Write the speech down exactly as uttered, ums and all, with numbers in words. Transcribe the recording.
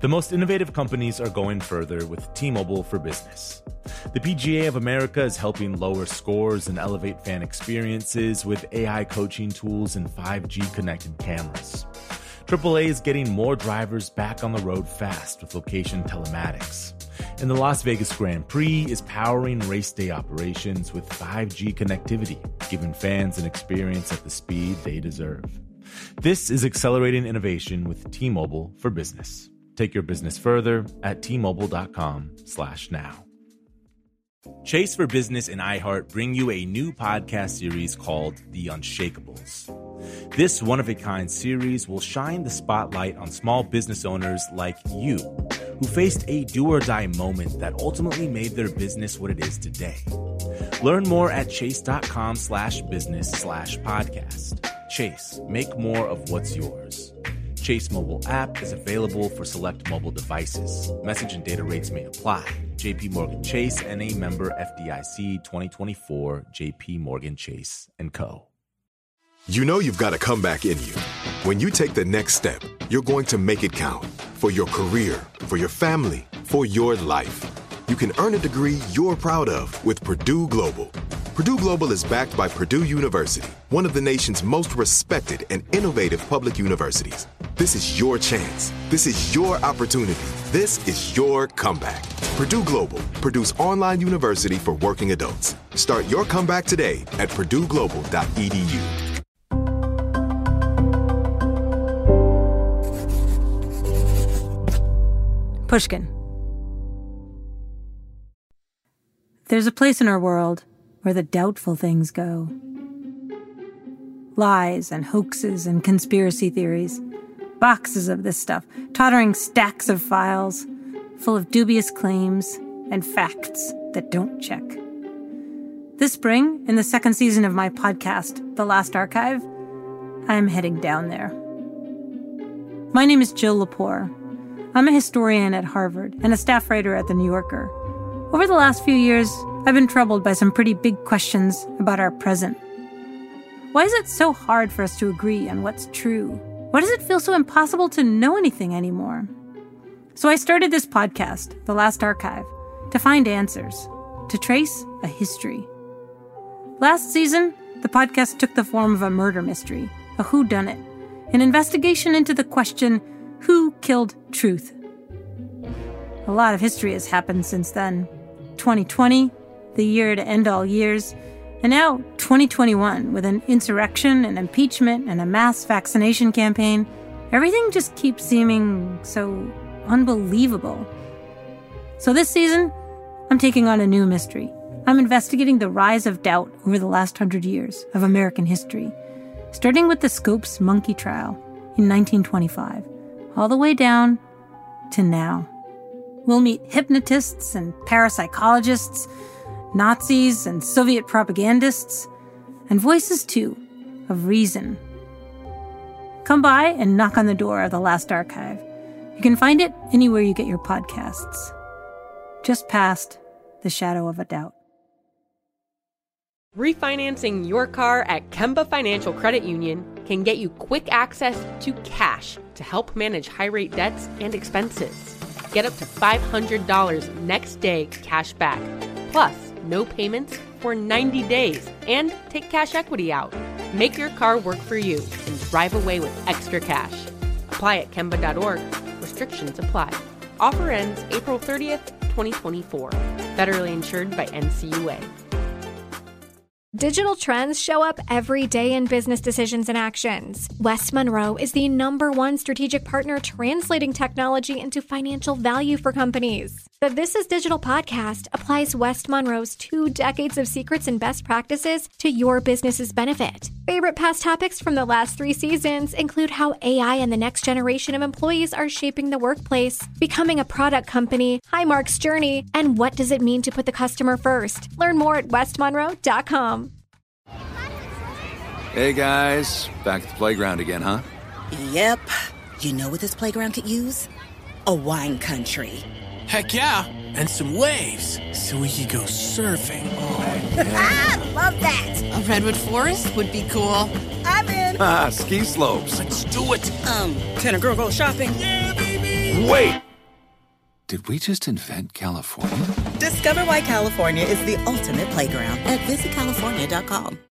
The most innovative companies are going further with T-Mobile for Business. The P G A of America is helping lower scores and elevate fan experiences with A I coaching tools and five G connected cameras. triple A is getting more drivers back on the road fast with location telematics. And the Las Vegas Grand Prix is powering race day operations with five G connectivity, giving fans an experience at the speed they deserve. This is accelerating innovation with T-Mobile for Business. Take your business further at T-Mobile.com slash now. Chase for Business and iHeart bring you a new podcast series called The Unshakables. This one-of-a-kind series will shine the spotlight on small business owners like you, who faced a do-or-die moment that ultimately made their business what it is today. Learn more at chase.com slash business slash podcast. Chase, make more of what's yours. Chase mobile app is available for select mobile devices. Message and data rates may apply. J P Morgan Chase, N A member F D I C twenty twenty-four, J P Morgan Chase and Co. You know you've got a comeback in you. When you take the next step, you're going to make it count. For your career, for your family, for your life. You can earn a degree you're proud of with Purdue Global. Purdue Global is backed by Purdue University, one of the nation's most respected and innovative public universities. This is your chance. This is your opportunity. This is your comeback. Purdue Global, Purdue's online university for working adults. Start your comeback today at purdue global dot e d u. Pushkin. There's a place in our world where the doubtful things go. Lies and hoaxes and conspiracy theories. Boxes of this stuff, tottering stacks of files, full of dubious claims and facts that don't check. This spring, in the second season of my podcast, The Last Archive, I'm heading down there. My name is Jill Lepore. I'm a historian at Harvard and a staff writer at The New Yorker. Over the last few years, I've been troubled by some pretty big questions about our present. Why is it so hard for us to agree on what's true? Why does it feel so impossible to know anything anymore? So I started this podcast, The Last Archive, to find answers, to trace a history. Last season, the podcast took the form of a murder mystery, a whodunit, an investigation into the question, who killed truth? A lot of history has happened since then. twenty twenty, the year to end all years, and now twenty twenty-one, with an insurrection, an impeachment, and a mass vaccination campaign. Everything just keeps seeming so unbelievable. So this season, I'm taking on a new mystery. I'm investigating the rise of doubt over the last hundred years of American history, starting with the Scopes monkey trial in nineteen twenty-five, all the way down to now. We'll meet hypnotists and parapsychologists, Nazis and Soviet propagandists, and voices, too, of reason. Come by and knock on the door of The Last Archive. You can find it anywhere you get your podcasts. Just past the shadow of a doubt. Refinancing your car at Kemba Financial Credit Union can get you quick access to cash to help manage high-rate debts and expenses. Get up to five hundred dollars next day cash back, plus no payments for ninety days, and take cash equity out. Make your car work for you and drive away with extra cash. Apply at Kemba dot org. Restrictions apply. Offer ends April thirtieth, twenty twenty-four. Federally insured by N C U A. Digital trends show up every day in business decisions and actions. West Monroe is the number one strategic partner translating technology into financial value for companies. The This is Digital podcast applies West Monroe's two decades of secrets and best practices to your business's benefit. Favorite past topics from the last three seasons include how A I and the next generation of employees are shaping the workplace, becoming a product company, Highmark's journey, and what does it mean to put the customer first. Learn more at west monroe dot com. Hey guys, back at the playground again, huh? Yep. You know what this playground could use? A wine country. Heck yeah, and some waves so we could go surfing. Oh, yeah. Ah, love that. A redwood forest would be cool. I'm in. Ah, ski slopes. Let's do it. Um, can a girl go shopping? Yeah, baby. Wait, Did we just invent California? Discover why California is the ultimate playground at visit california dot com.